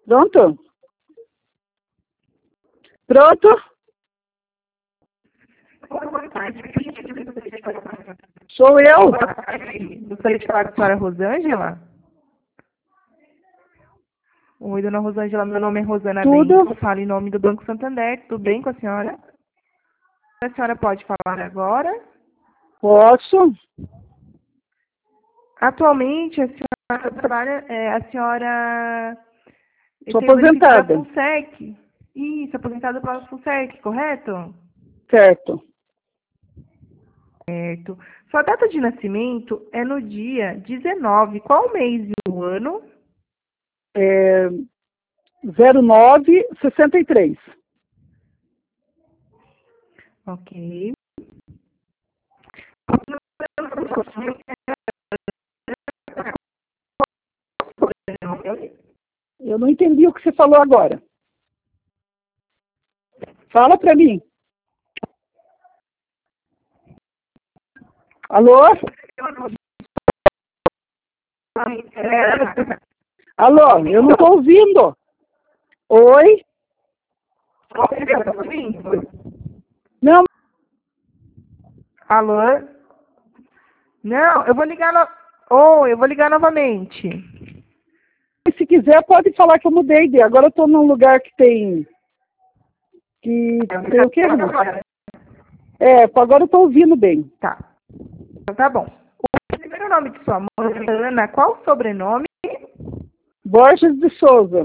Pronto? Pronto? Sou eu. Gostaria de falar com a senhora Rosângela? Oi, dona Rosângela, meu nome é Rosana Tudo. Bento, falo em nome do Banco Santander. Tudo bem com a senhora? A senhora pode falar agora? Posso? Atualmente, a senhora trabalha, Sou tem o benefício da aposentada. FUNSEC. Isso, aposentada pela FUNSEC, correto? Certo. Certo. Sua data de nascimento é no dia 19. Qual mês e o ano? 0963. Ok. Eu não entendi o que você falou agora. Fala para mim. Alô? Alô, eu não estou ouvindo. Oi? Não, Alô? Não, eu vou ligar eu vou ligar novamente. se quiser pode falar que eu mudei. Agora eu estou num lugar que tem o quê? Agora eu estou ouvindo bem. Tá. Então tá bom. O primeiro nome de sua mãe é Ana. Qual o sobrenome? Borges de Souza.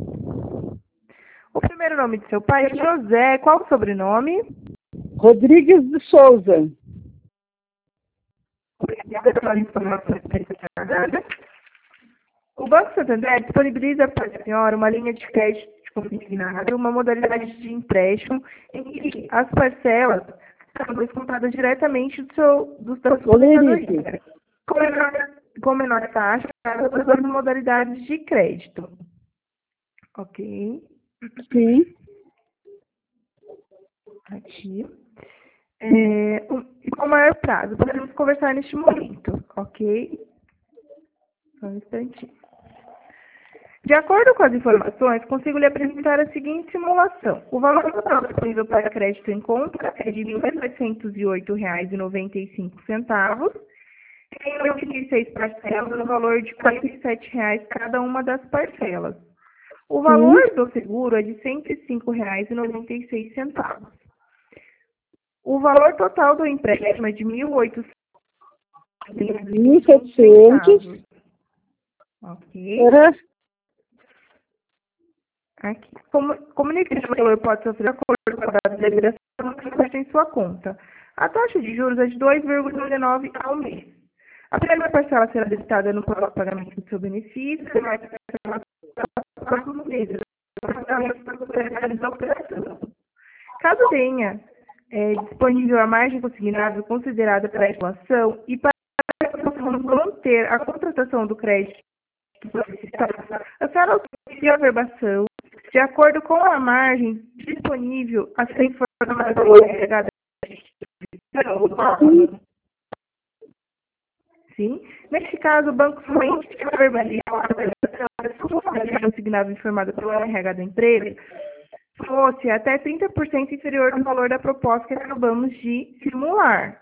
O primeiro nome de seu pai é José. Qual o sobrenome? Rodrigues de Souza. Obrigada pela informação. O Banco Santander disponibiliza para a senhora uma linha de crédito consignado, uma modalidade de empréstimo em que as parcelas são descontadas diretamente do seu aposentadoria, com menor taxa para as modalidades de crédito. Ok? Sim. Aqui. E com maior prazo, podemos conversar neste momento, ok? Só um instantinho. De acordo com as informações, consigo lhe apresentar a seguinte simulação. O valor total disponível para crédito em conta é de R$ 1.808,95. Tem 26 parcelas no valor de R$ 47,00 cada uma das parcelas. O valor do seguro é de R$ 105,96. O valor total do empréstimo é de R$ 1.700. Ok. Aqui. Comunique que o valor pode sofrer de acordo com a data de liberação que em sua conta. A taxa de juros é de 2,19 ao mês. A primeira parcela será debitada no pagamento do seu benefício, e mais parcela nos próximos meses. Caso tenha disponível a margem consignada considerada para a inflação e para manter a contratação do crédito solicitada, a senhora auxilia a verbação de acordo com a margem disponível a ser informada pelo RH. Sim. Neste caso, o banco somente verbaliza a margem consignada informada pelo RH da empresa fosse até 30% inferior do valor da proposta que acabamos de simular.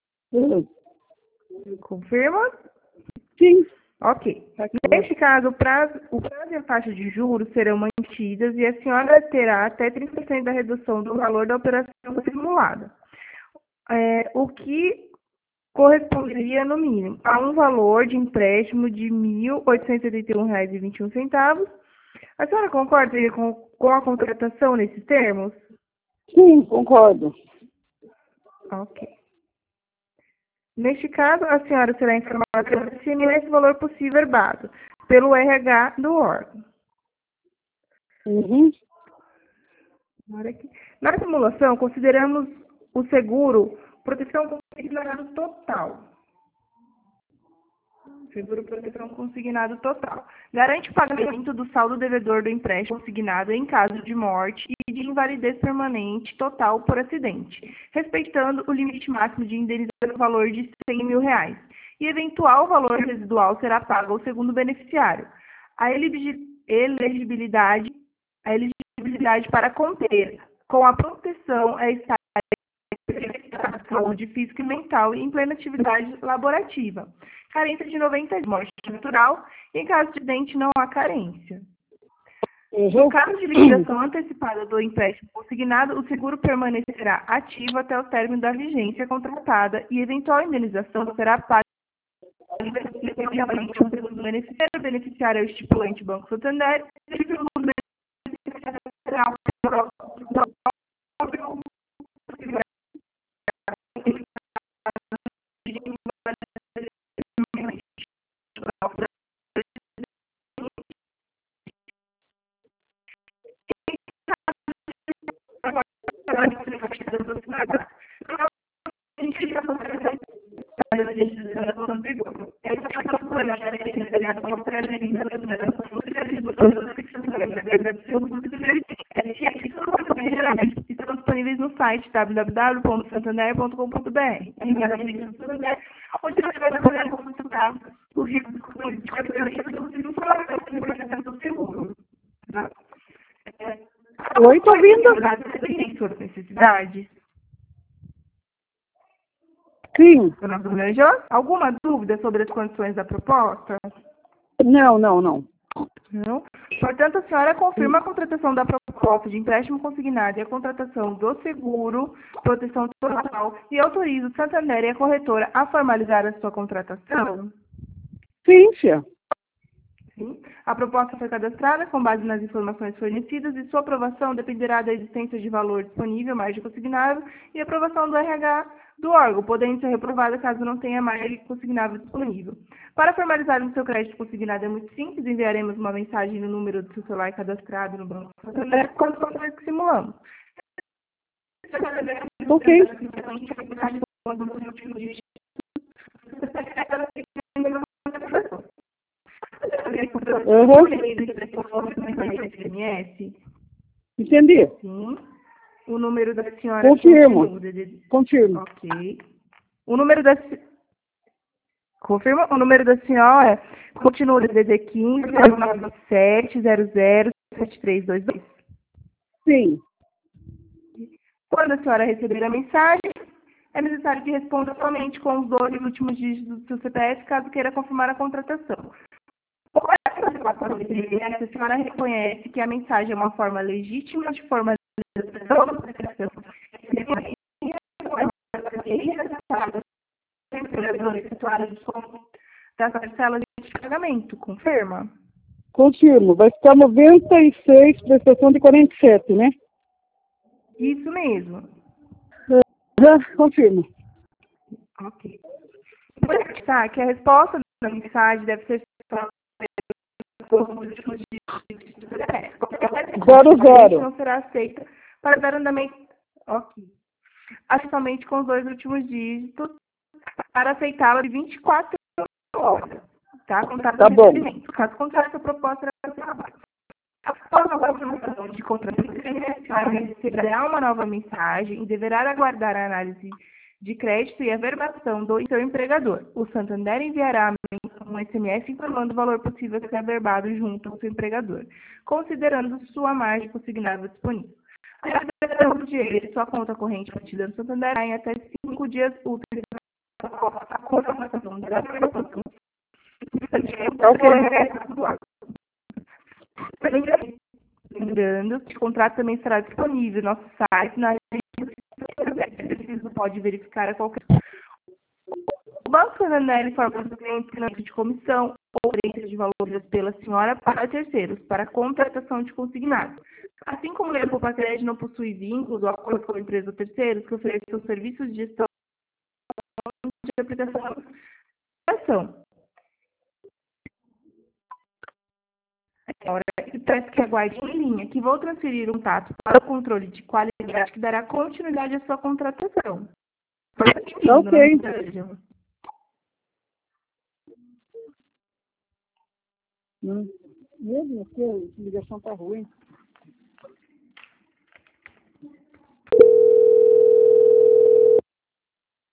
Confirma? Sim. Ok. Neste caso, o prazo e a taxa de juros serão mantidas e a senhora terá até 30% da redução do valor da operação simulada. O que corresponderia, no mínimo, a um valor de empréstimo de R$ 1.881,21. A senhora concorda com a contratação nesses termos? Sim, concordo. Ok. Neste caso, a senhora será informada pelo SMS o valor possível verbado pelo RH do órgão. Uhum. Na simulação, consideramos o seguro proteção consignado total. Seguro proteção consignado total. Garante o pagamento do saldo devedor do empréstimo consignado em caso de morte e de invalidez permanente total por acidente, respeitando o limite máximo de indenização no valor de R$ 100 mil. E eventual valor residual será pago ao segundo beneficiário. A elegibilidade, a elegibilidade para conter, com a proteção, é estar em saúde física e mental e em plena atividade laborativa. Carência de 90 dias, morte natural, e em caso de acidente não há carência. No caso de liquidação antecipada do empréstimo consignado, o seguro permanecerá ativo até o término da vigência contratada e eventual indenização será paga pelo beneficiário. O beneficiário é o estipulante Banco Santander e pelo beneficiário será estão disponíveis no site www.santander.com.br, onde você vai poder consultar os riscos do seguro. Oi, estou ouvindo? Tem suas necessidades? Sim. Alguma dúvida sobre as condições da proposta? Não. Não. Portanto, a senhora confirma a contratação da proposta de empréstimo consignado e a contratação do seguro, proteção total, e autoriza o Santander e a corretora a formalizar a sua contratação? Sim, tia. Sim. A proposta foi cadastrada com base nas informações fornecidas e sua aprovação dependerá da existência de valor disponível, margem consignável e aprovação do RH do órgão, podendo ser reprovada caso não tenha margem consignável disponível. Para formalizar o seu crédito consignado é muito simples, enviaremos uma mensagem no número do seu celular cadastrado no Banco Santander quando o contrato que simulamos. Ok. Entendi. Sim. O número da senhora... Confirmo. Ok. O número da... Confirma? O número da senhora continua DDD 15 0997 007322. Sim. Quando a senhora receber a mensagem, é necessário que responda somente com os 2 últimos dígitos do seu CPF, caso queira confirmar a contratação. A senhora reconhece que a mensagem é uma forma legítima de formalização da prestação das parcelas de pagamento. Confirma? Confirmo. Vai ficar 96, prestação de 47, né? Isso mesmo. Confirmo. Ok. Tá, que a resposta da mensagem deve ser não será aceita para dar andamento. Ok. Somente com os 2 últimos dígitos para aceitá-la de 24 horas. Tá? Tá bom. Caso contrário, essa proposta será trabalho. Após a confirmação de contrato, receberá uma nova mensagem e deverá aguardar a análise de crédito e a verbação do seu empregador. O Santander enviará um SMS informando o valor possível a ser averbado junto ao seu empregador, considerando sua margem consignada disponível. A liberação do dinheiro de sua conta corrente partida no Santander em até 5 dias úteis a confirmação da verbação. Lembrando que o contrato também estará disponível no nosso site, na rede, pode verificar a qualquer. O Banco Santander informa os clientes que não existe comissão ou diferença de valores pela senhora para terceiros, para contratação de consignado. Assim como o Lepo para Crédito não possui vínculos ou acordo com a empresa ou terceiros que oferecem os serviços de gestão de aplicação de ação. Agora, peço que aguarde em linha, que vou transferir um contato para o controle de qualidade que dará continuidade à sua contratação. Ok. Mesmo que a ligação está ruim.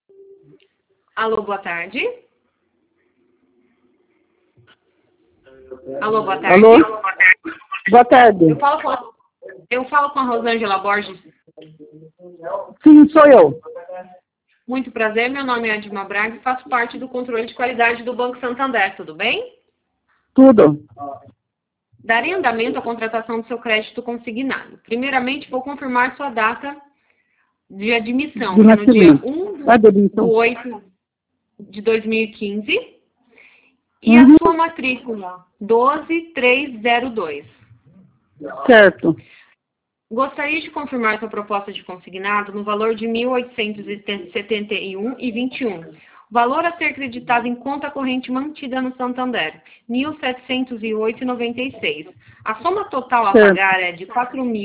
Alô, boa tarde. Alô, boa tarde. Alô? Boa tarde. Eu falo com a Rosângela Borges. Sim, sou eu. Muito prazer, meu nome é Edma Braga e faço parte do controle de qualidade do Banco Santander, tudo bem? Tudo. Darei andamento à contratação do seu crédito consignado. Primeiramente, vou confirmar sua data de admissão, que é no dia 1 de 8 de 2015, e a sua matrícula, 12302. Certo. Gostaria de confirmar sua proposta de consignado no valor de R$ 1.871,21. Valor a ser creditado em conta corrente mantida no Santander, R$ 1.708,96. A soma total a pagar é de R$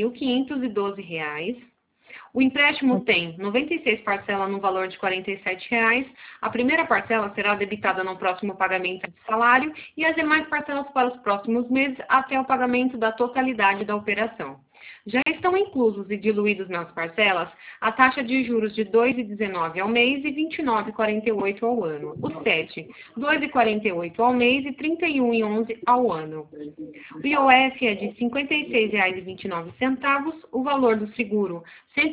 4.512. O empréstimo tem 96 parcelas no valor de R$ 47,00. A primeira parcela será debitada no próximo pagamento de salário e as demais parcelas para os próximos meses até o pagamento da totalidade da operação. Já estão inclusos e diluídos nas parcelas a taxa de juros de R$ 2,19 ao mês e R$ 29,48 ao ano. O 7, R$ 2,48 ao mês e R$ 31,11 ao ano. O IOF é de R$ 56,29, o valor do seguro R$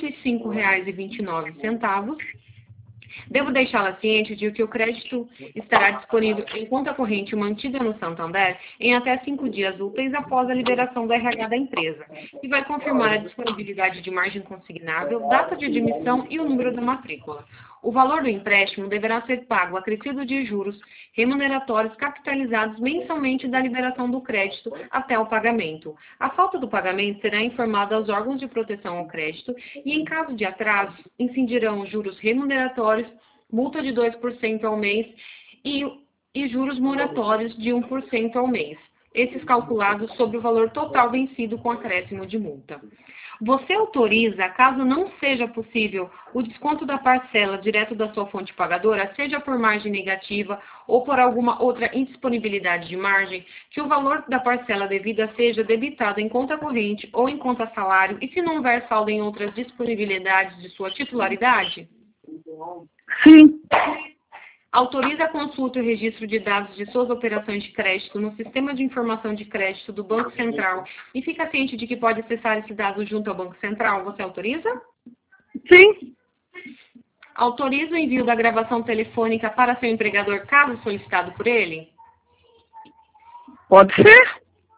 105,29. Devo deixá-la ciente de que o crédito estará disponível em conta corrente mantida no Santander em até 5 dias úteis após a liberação do RH da empresa, e vai confirmar a disponibilidade de margem consignável, data de admissão e o número da matrícula. O valor do empréstimo deverá ser pago acrescido de juros remuneratórios capitalizados mensalmente da liberação do crédito até o pagamento. A falta do pagamento será informada aos órgãos de proteção ao crédito e, em caso de atraso, incidirão juros remuneratórios, multa de 2% ao mês e juros moratórios de 1% ao mês. Esses calculados sobre o valor total vencido com acréscimo de multa. Você autoriza, caso não seja possível, o desconto da parcela direto da sua fonte pagadora, seja por margem negativa ou por alguma outra indisponibilidade de margem, que o valor da parcela devida seja debitado em conta corrente ou em conta salário e se não houver saldo em outras disponibilidades de sua titularidade? Sim. Autoriza a consulta e o registro de dados de suas operações de crédito no Sistema de Informação de Crédito do Banco Central e fica ciente de que pode acessar esses dados junto ao Banco Central. Você autoriza? Sim. Autoriza o envio da gravação telefônica para seu empregador, caso solicitado por ele? Pode ser.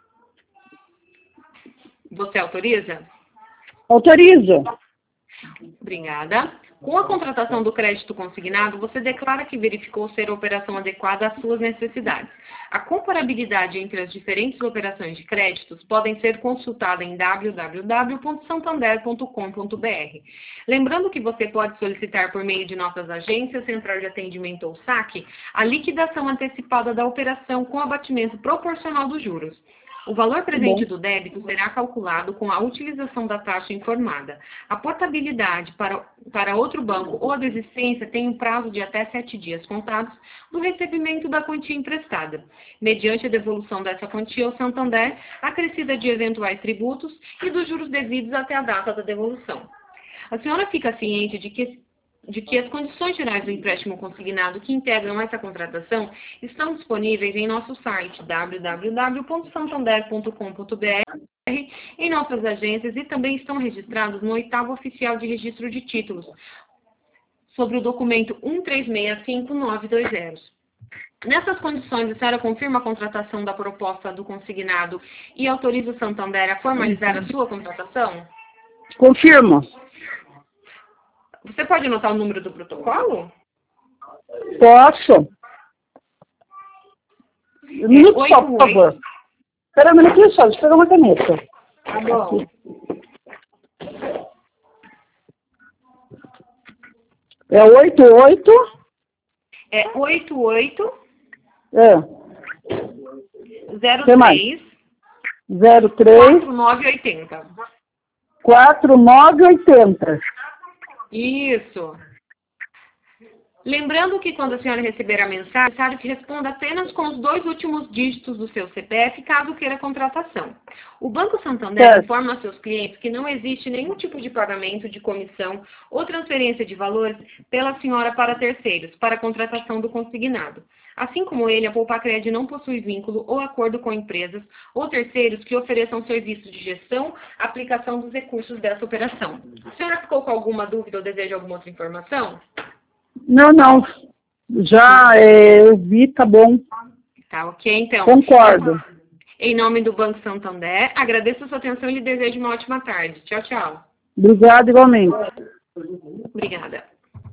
Você autoriza? Autorizo. Obrigada. Com a contratação do crédito consignado, você declara que verificou ser a operação adequada às suas necessidades. A comparabilidade entre as diferentes operações de créditos podem ser consultada em www.santander.com.br. Lembrando que você pode solicitar por meio de nossas agências, central de atendimento ou saque, a liquidação antecipada da operação com abatimento proporcional dos juros. O valor presente do débito será calculado com a utilização da taxa informada. A portabilidade para outro banco ou a desistência tem um prazo de até 7 dias contados do recebimento da quantia emprestada, mediante a devolução dessa quantia ao Santander, acrescida de eventuais tributos e dos juros devidos até a data da devolução. A senhora fica ciente de que as condições gerais do empréstimo consignado que integram essa contratação estão disponíveis em nosso site www.santander.com.br, em nossas agências e também estão registrados no 8º Oficial de Registro de Títulos, sobre o documento 1365-920. Nessas condições, a senhora confirma a contratação da proposta do consignado e autoriza o Santander a formalizar a sua contratação? Confirmo. Você pode anotar o número do protocolo? Posso. Um minuto só, por favor. Espera um minutinho só, deixa eu pegar uma caneta. Tá bom. É 88? É 88 É. 03 03 4980. 4980. Isso. Lembrando que quando a senhora receber a mensagem, é necessário que responda apenas com os 2 últimos dígitos do seu CPF, caso queira contratação. O Banco Santander informa aos seus clientes que não existe nenhum tipo de pagamento de comissão ou transferência de valores pela senhora para terceiros, para a contratação do consignado. Assim como ele, a Poupacred não possui vínculo ou acordo com empresas ou terceiros que ofereçam serviços de gestão, aplicação dos recursos dessa operação. A senhora ficou com alguma dúvida ou deseja alguma outra informação? Não, não. Já eu vi, tá bom. Tá, ok, então. Concordo. Em nome do Banco Santander, agradeço a sua atenção e lhe desejo uma ótima tarde. Tchau, tchau. Obrigada igualmente. Obrigada.